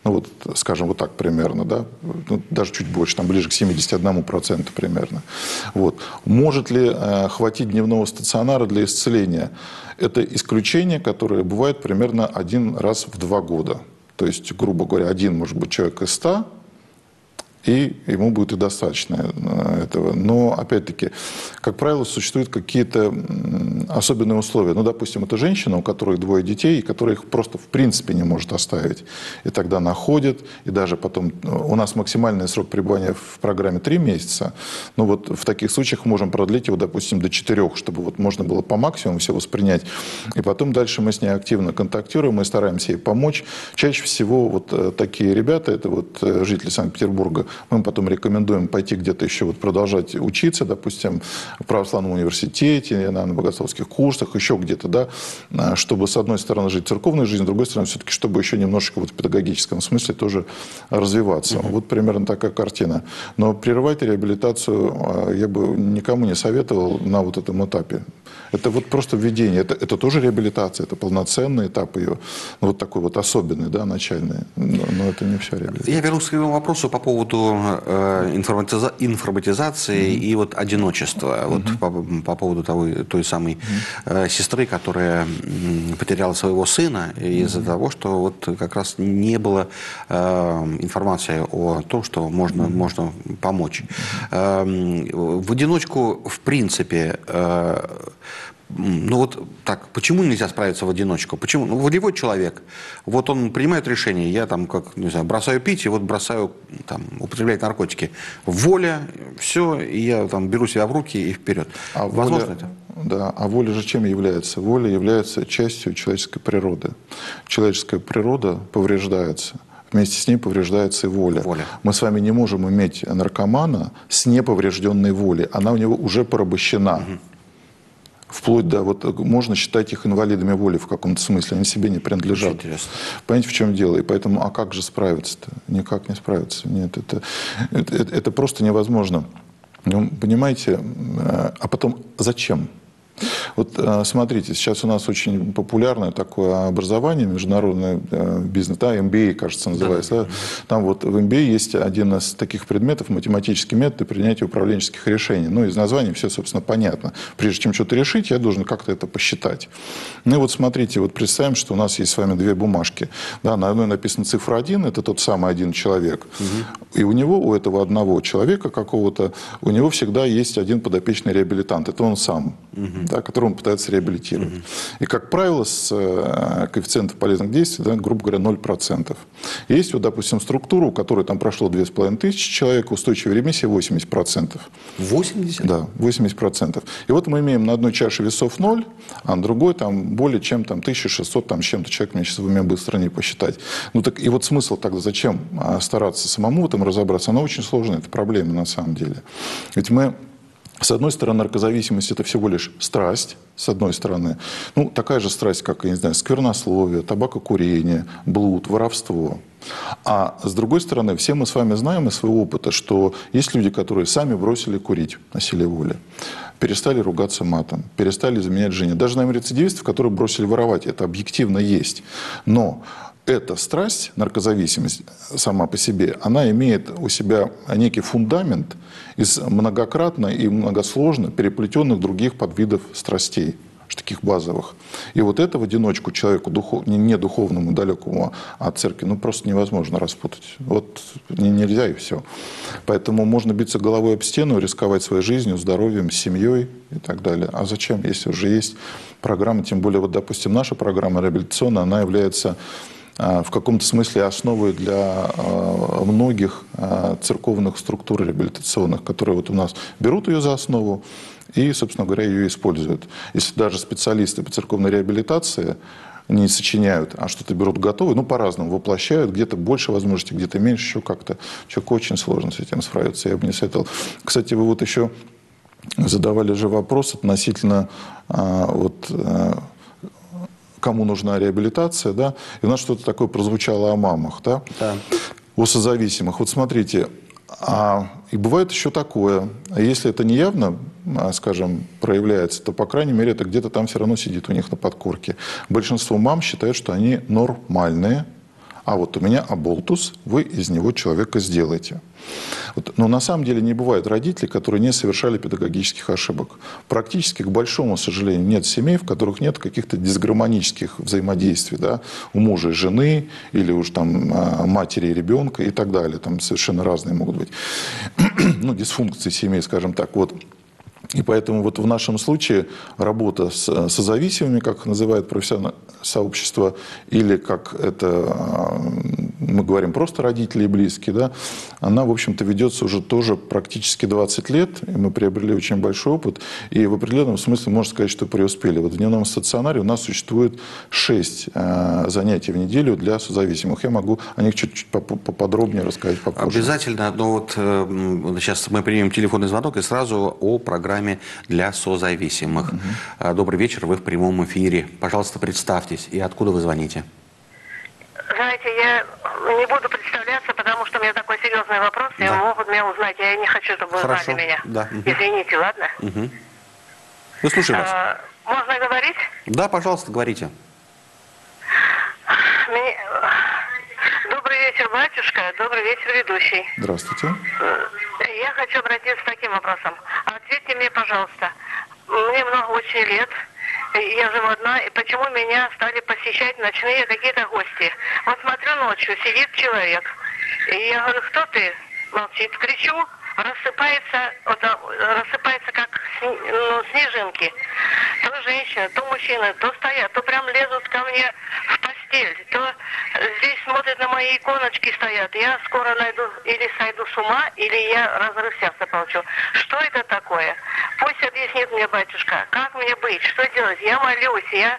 ну вот, скажем, вот так примерно, да, ну, даже чуть больше, там ближе к 71% примерно. Вот. Может ли хватить дневного стационара для исцеления? Это исключение, которое бывает примерно 1 раз в 2 года. То есть, грубо говоря, один, может быть, человек из 100, и ему будет и достаточно этого. Но, опять-таки, как правило, существуют какие-то особенные условия. Ну, допустим, это женщина, у которой 2 детей, и которая их просто в принципе не может оставить. И тогда находит, и даже потом... У нас максимальный срок пребывания в программе 3 месяца. Но вот в таких случаях можем продлить его, допустим, до 4, чтобы вот можно было по максимуму все воспринять. И потом дальше мы с ней активно контактируем, мы стараемся ей помочь. Чаще всего вот такие ребята, это вот жители Санкт-Петербурга, мы потом рекомендуем пойти где-то еще вот продолжать учиться, допустим, в православном университете, на богословских курсах, еще где-то, да, чтобы, с одной стороны, жить церковной жизнью, с другой стороны, все-таки, чтобы еще немножечко вот в педагогическом смысле тоже развиваться. Вот примерно такая картина. Но прерывать реабилитацию я бы никому не советовал на вот этом этапе. Это вот просто введение. Это тоже реабилитация, это полноценный этап ее, ну, вот такой вот особенный, да, начальный. Но это не вся реабилитация. Я вернусь к своему вопросу по поводу информатизации и вот одиночества. Вот по поводу той самой сестры, которая потеряла своего сына из-за того, что вот как раз не было информации о том, что можно помочь. В одиночку, в принципе, ну вот так, почему нельзя справиться в одиночку? Почему? Ну, волевой человек, вот он принимает решение, я там, как, не знаю, бросаю пить, и вот бросаю там, употреблять наркотики. Воля, все, и я там беру себя в руки и вперед. А возможно воля, это? Да, а воля же чем является? Воля является частью человеческой природы. Человеческая природа повреждается. Вместе с ней повреждается и воля. Мы с вами не можем иметь наркомана с неповрежденной волей. Она у него уже порабощена. Вплоть до, вот можно считать их инвалидами воли в каком-то смысле, они себе не принадлежат. Понимаете, в чем дело? И поэтому, а как же справиться-то? Никак не справиться. Нет, это просто невозможно. Ну, понимаете, а потом зачем? Вот смотрите, сейчас у нас очень популярное такое образование, международный бизнес, да, MBA, кажется, называется. Да. Там вот в MBA есть один из таких предметов, математические методы принятия управленческих решений. Ну, из названия все, собственно, понятно. Прежде чем что-то решить, я должен как-то это посчитать. Ну и вот смотрите, вот представим, что у нас есть с вами 2 бумажки. Да, на одной написана цифра 1, это тот самый один человек. И у него, у этого одного человека какого-то, у него всегда есть один подопечный реабилитант. Это он сам. Да, которого он пытается реабилитировать. И, как правило, с коэффициентом полезных действий, да, грубо говоря, 0%. Есть, вот, допустим, структура, у которой там прошло 2500 человек, устойчивой ремиссии 80%. 80%? Да, 80%. И вот мы имеем на одной чаше весов 0, а на другой там более чем там, 1600 там, с чем-то человек, мне сейчас в уме быстро не посчитать. Ну так и вот смысл тогда, зачем стараться самому в этом разобраться? Оно очень сложно, это проблема на самом деле. Ведь мы... С одной стороны, наркозависимость – это всего лишь страсть, с одной стороны. Ну, такая же страсть, как, я не знаю, сквернословие, табакокурение, блуд, воровство. А с другой стороны, все мы с вами знаем из своего опыта, что есть люди, которые сами бросили курить на силе воли, перестали ругаться матом, перестали изменять жене. Даже, наверное, рецидивисты, которые бросили воровать, это объективно есть. Но эта страсть, наркозависимость сама по себе, она имеет у себя некий фундамент из многократно и многосложно переплетенных других подвидов страстей, таких базовых. И вот это в одиночку человеку, не духовному, далекому от церкви, ну просто невозможно распутать. Вот нельзя и все. Поэтому можно биться головой об стену, рисковать своей жизнью, здоровьем, семьей и так далее. А зачем, если уже есть программа, тем более, вот, допустим, наша программа реабилитационная, она является в каком-то смысле основой для многих церковных структур реабилитационных, которые вот у нас берут ее за основу и, собственно говоря, ее используют. Если даже специалисты по церковной реабилитации не сочиняют, а что-то берут готовые, ну, по-разному воплощают, где-то больше возможностей, где-то меньше, еще как-то. Человеку очень сложно с этим справиться, я бы не советовал. Кстати, вы вот еще задавали же вопрос относительно кому нужна реабилитация, да, и у нас что-то такое прозвучало о мамах, да, о созависимых. Вот смотрите, и бывает еще такое, а если это не явно, скажем, проявляется, то, по крайней мере, это где-то там все равно сидит у них на подкорке. Большинство мам считают, что они нормальные, А вот у меня аболтус, вы из него человека сделаете. Вот. Но на самом деле не бывает родителей, которые не совершали педагогических ошибок. Практически, к большому сожалению, нет семей, в которых нет каких-то дисгармонических взаимодействий, да, у мужа и жены, или уж там матери и ребенка и так далее. Там совершенно разные могут быть ну, дисфункции семей, скажем так. Вот. И поэтому вот в нашем случае работа с созависимыми, как называет профессиональное сообщество, или как это мы говорим просто родители и близкие, да, она, в общем-то, ведется уже тоже практически 20 лет, и мы приобрели очень большой опыт, и в определенном смысле можно сказать, что преуспели. Вот в дневном стационаре у нас существует 6 занятий в неделю для созависимых. Я могу о них чуть-чуть поподробнее рассказать попозже. Обязательно, но вот сейчас мы примем телефонный звонок и сразу о программе для созависимых. Добрый вечер, вы в прямом эфире. Пожалуйста, представьтесь и откуда вы звоните. Знаете, я не буду представляться, потому что у меня такой серьезный вопрос, и могут меня узнать. Я не хочу, чтобы вы узнали меня. Да. Извините, ладно? Мы слушаем вас. Можно говорить? Да, пожалуйста, говорите. Добрый вечер, батюшка. Добрый вечер, ведущий. Здравствуйте. Я хочу обратиться с таким вопросом. Ответьте мне, пожалуйста. Мне много очень лет. Я живу одна, и почему меня стали посещать ночные какие-то гости? Вот смотрю ночью, сидит человек, и я говорю, кто ты? Молчит, кричу, рассыпается как снежинки. То женщина, то мужчина, то стоят, то прям лезут ко мне в постель, то здесь смотрят на мои иконочки стоят. Я скоро найду, или сойду с ума, или я разрыв сердца получу. Что это такое? Пусть объяснит мне батюшка, как мне быть, что делать? Я молюсь, я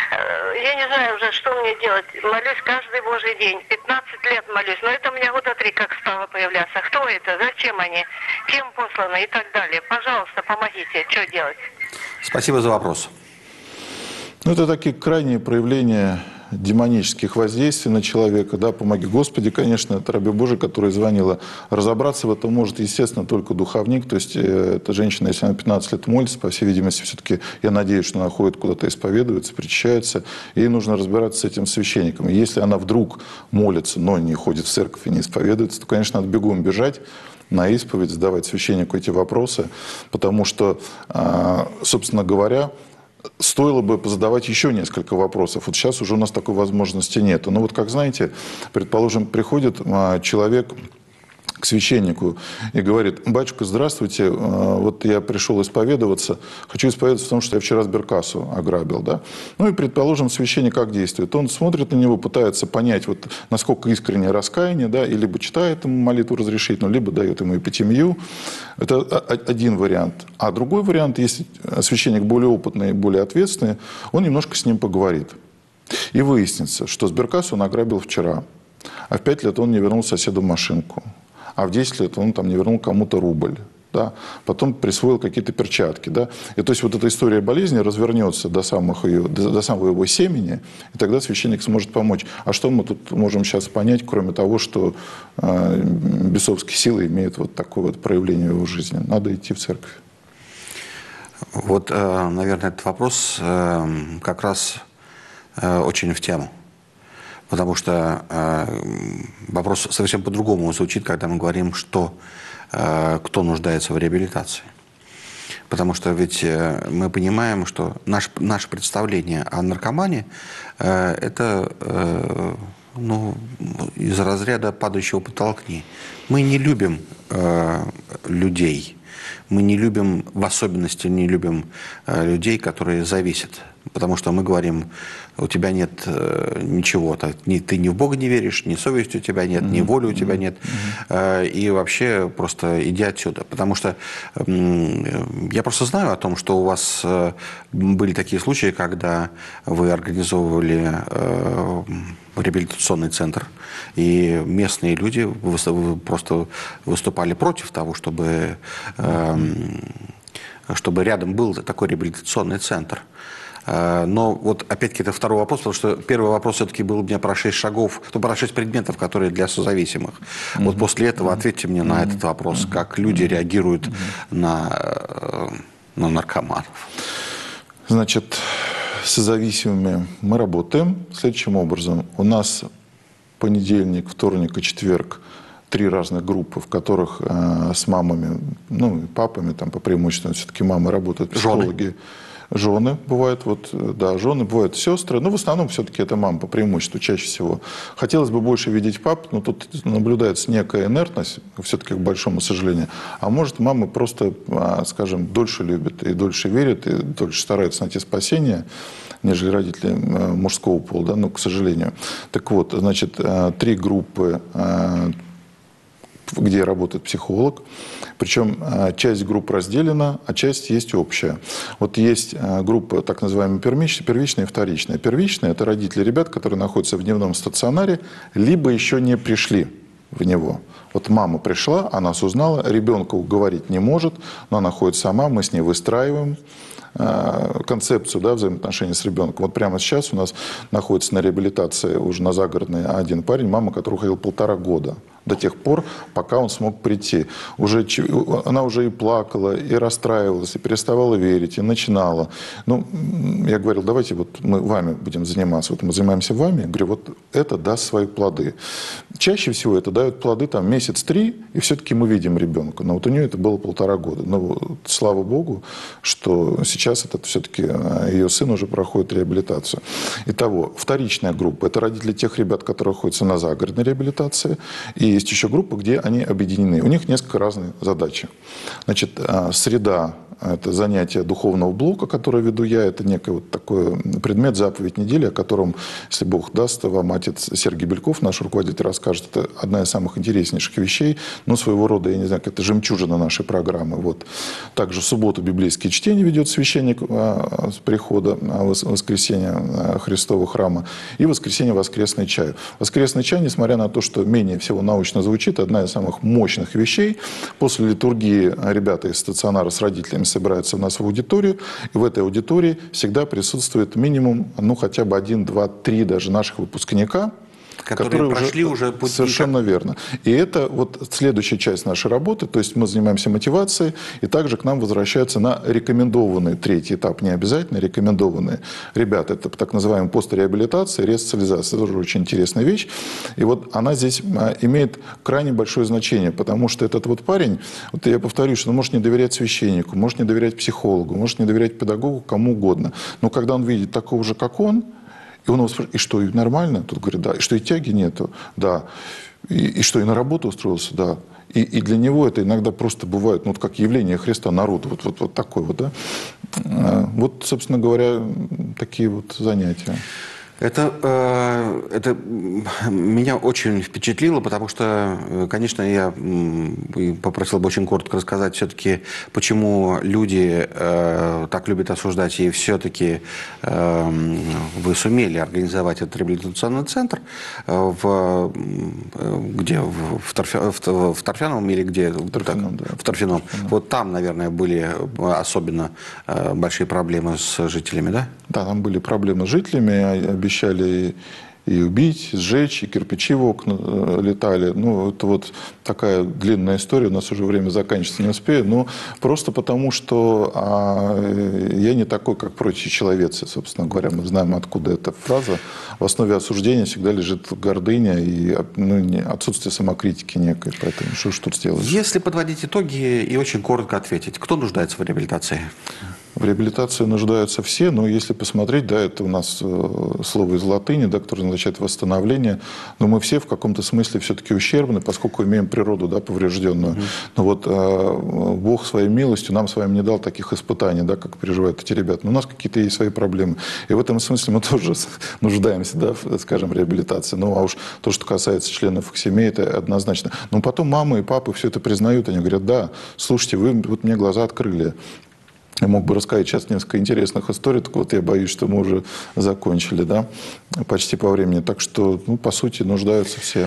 не знаю уже, что мне делать. Молюсь каждый божий день, 15 лет молюсь, но это у меня года 3 как стало появляться. Кто это, зачем они, кем посланы и так далее. Пожалуйста, помогите, что делать? Спасибо за вопрос. Ну, это такие крайние проявления демонических воздействий на человека. Да, помоги Господи, конечно, это рабе Божия, которая звонила. Разобраться в этом может, естественно, только духовник. То есть эта женщина, если она 15 лет молится, по всей видимости, все-таки, я надеюсь, что она ходит куда-то, исповедуется, причащается. Ей нужно разбираться с этим священником. И если она вдруг молится, но не ходит в церковь и не исповедуется, то, конечно, надо бегом бежать на исповедь, задавать священнику эти вопросы. Потому что, собственно говоря, стоило бы задавать еще несколько вопросов. Вот сейчас уже у нас такой возможности нет. Но вот как знаете, предположим, приходит человек к священнику и говорит: батюшка, здравствуйте, вот я пришел исповедоваться, хочу исповедоваться в том, что я вчера сберкассу ограбил. Да? Ну и, предположим, священник как действует? Он смотрит на него, пытается понять, вот, насколько искреннее раскаяние, да, и либо читает ему молитву разрешительную, либо дает ему эпитемию. Это один вариант. А другой вариант, если священник более опытный и более ответственный, он немножко с ним поговорит. И выяснится, что сберкассу он ограбил вчера, а в 5 лет он не вернул соседу машинку, а в 10 лет он там не вернул кому-то рубль. Да? Потом присвоил какие-то перчатки. Да? И то есть вот эта история болезни развернется до самого его семени, и тогда священник сможет помочь. А что мы тут можем сейчас понять, кроме того, что бесовские силы имеют вот такое вот проявление в его жизни? Надо идти в церковь. Вот, наверное, этот вопрос как раз очень в тему. Потому что вопрос совсем по-другому звучит, когда мы говорим, что кто нуждается в реабилитации. Потому что ведь мы понимаем, что наше представление о наркомане это из разряда падающего потолкни. Мы не любим людей. Мы не любим, в особенности не любим людей, которые зависят. Потому что мы говорим: у тебя нет ничего, ты ни в Бога не веришь, ни совести у тебя нет, ни воли у тебя нет, и вообще просто иди отсюда. Потому что я просто знаю о том, что у вас были такие случаи, когда вы организовывали реабилитационный центр, и местные люди просто выступали против того, чтобы рядом был такой реабилитационный центр. Но вот опять-таки это второй вопрос, потому что первый вопрос все-таки был у меня про 6 шагов, про 6 предметов, которые для созависимых. Вот после этого ответьте мне на этот вопрос, как люди реагируют на наркоманов. Значит, с созависимыми мы работаем следующим образом. У нас понедельник, вторник и четверг 3 разных группы, в которых с мамами, ну, и папами, там по преимуществу все-таки мамы работают, психологи. Жены бывают, вот, да, жены, бывают сестры, но в основном все-таки это мама по преимуществу, чаще всего. Хотелось бы больше видеть пап, но тут наблюдается некая инертность, все-таки к большому сожалению. А может, мамы просто, скажем, дольше любят и дольше верят, и дольше стараются найти спасение, нежели родители мужского пола, да, ну, к сожалению. Так вот, значит, 3 группы, где работает психолог. Причем часть групп разделена, а часть есть общая. Вот есть группа так называемая первичная и вторичная. Первичная – это родители ребят, которые находятся в дневном стационаре, либо еще не пришли в него. Вот мама пришла, она нас узнала, ребенка уговорить не может, но она ходит сама, мы с ней выстраиваем концепцию, да, взаимоотношений с ребенком. Вот прямо сейчас у нас находится на реабилитации уже на загородной один парень, мама которого ходила 1,5 года. До тех пор, пока он смог прийти. Она уже и плакала, и расстраивалась, и переставала верить, и начинала. Ну, я говорил, давайте вот мы вами будем заниматься. Вот мы занимаемся вами. Я говорю, вот это даст свои плоды. Чаще всего это дает плоды там 1-3 месяца, и все-таки мы видим ребенка. Но вот у нее это было 1,5 года. Но вот, слава Богу, что сейчас это все-таки ее сын уже проходит реабилитацию. Итого, вторичная группа – это родители тех ребят, которые находятся на загородной реабилитации. И есть еще группа, где они объединены. У них несколько разные задачи. Значит, среда – это занятие духовного блока, которое веду я. Это некий вот такой предмет, заповедь недели, о котором, если Бог даст, вам отец Сергей Бельков, наш руководитель, расскажет. Это одна из самых интереснейших вещей. Ну, своего рода, я не знаю, это жемчужина нашей программы. Вот. Также в субботу библейские чтения ведет священник с прихода воскресенья Христового храма. И в воскресенье воскресный чай. Воскресный чай, несмотря на то, что менее всего научно звучит, одна из самых мощных вещей. После литургии ребята из стационара с родителями собираются у нас в аудиторию, и в этой аудитории всегда присутствует минимум, ну, хотя бы 1, 2, 3 даже наших выпускника, которые прошли уже путь. Совершенно верно. И это вот следующая часть нашей работы, то есть мы занимаемся мотивацией, и также к нам возвращаются на рекомендованный 3-й этап, не обязательно, рекомендованные ребята. Это так называемая постреабилитация, ресоциализация. Это тоже очень интересная вещь. И вот она здесь имеет крайне большое значение, потому что этот вот парень, вот я повторюсь, что он может не доверять священнику, может не доверять психологу, может не доверять педагогу, кому угодно. Но когда он видит такого же, как он, и он его спрашивает, и что, и нормально? Тут говорит, да. И что, и тяги нету? Да. И что, и на работу устроился? Да. И для него это иногда просто бывает, ну, вот как явление Христа народу, вот такой вот, да. Вот, собственно говоря, такие вот занятия. Это меня очень впечатлило, потому что, конечно, я попросил бы очень коротко рассказать все-таки, почему люди так любят осуждать, и все-таки вы сумели организовать этот реабилитационный центр, где в Торфяновом или где? В Торфяном, да. В Торфяном. Вот там, наверное, были особенно большие проблемы с жителями, да? Да, там были проблемы с жителями, обещали и убить, сжечь, и кирпичи в окна летали. Ну, это вот такая длинная история, у нас уже время заканчивается, не успею. Но просто потому, что я не такой, как прочие человецы, собственно говоря. Мы знаем, откуда эта фраза. В основе осуждения всегда лежит гордыня и отсутствие самокритики некой. Поэтому что ж тут сделать? Если подводить итоги и очень коротко ответить, кто нуждается в реабилитации? В реабилитации нуждаются все, но если посмотреть, да, это у нас слово из латыни, да, которое означает восстановление, но мы все в каком-то смысле все-таки ущербны, поскольку имеем природу, да, поврежденную. Но вот Бог своей милостью нам с вами не дал таких испытаний, да, как переживают эти ребята. Но у нас какие-то есть свои проблемы. И в этом смысле мы тоже нуждаемся, да, скажем, в реабилитации. Ну, а уж то, что касается членов их семей, это однозначно. Но потом мамы и папы все это признают, они говорят, да, слушайте, вы вот мне глаза открыли. Я мог бы рассказать сейчас несколько интересных историй, так вот я боюсь, что мы уже закончили, да, почти по времени. Так что, ну, по сути, нуждаются все.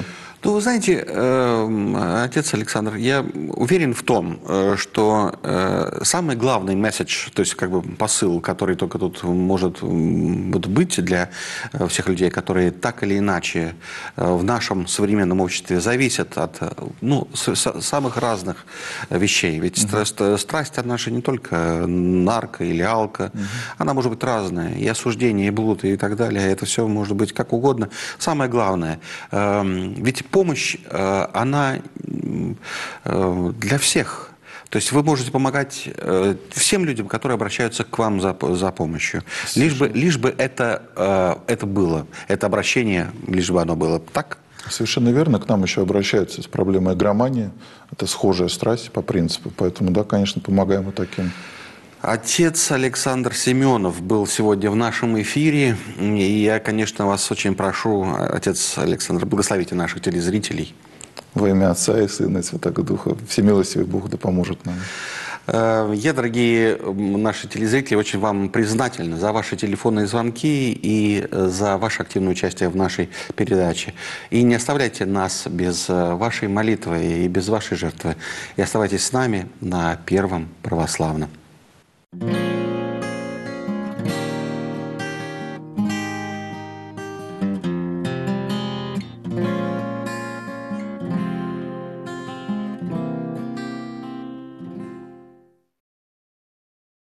Ну, вы знаете, отец Александр, я уверен в том, что самый главный месседж, то есть как бы посыл, который только тут может быть для всех людей, которые так или иначе в нашем современном обществе зависят от самых разных вещей. Ведь страсть, она же не только нарко или алко, она может быть разная, и осуждение, и блуд, и так далее, это все может быть как угодно. Самое главное, ведь помощь, она для всех. То есть вы можете помогать всем людям, которые обращаются к вам за помощью. Лишь бы это было, это обращение, лишь бы оно было. Так? Совершенно верно. К нам еще обращаются с проблемой игромании. Это схожая страсть по принципу. Поэтому, да, конечно, помогаем и таким. Отец Александр Семенов был сегодня в нашем эфире. И я, конечно, вас очень прошу, отец Александр, благословите наших телезрителей. Во имя Отца и Сына и Святого Духа. Всемилостивый Бог да поможет нам. Я, дорогие наши телезрители, очень вам признательны за ваши телефонные звонки и за ваше активное участие в нашей передаче. И не оставляйте нас без вашей молитвы и без вашей жертвы. И оставайтесь с нами на Первом Православном.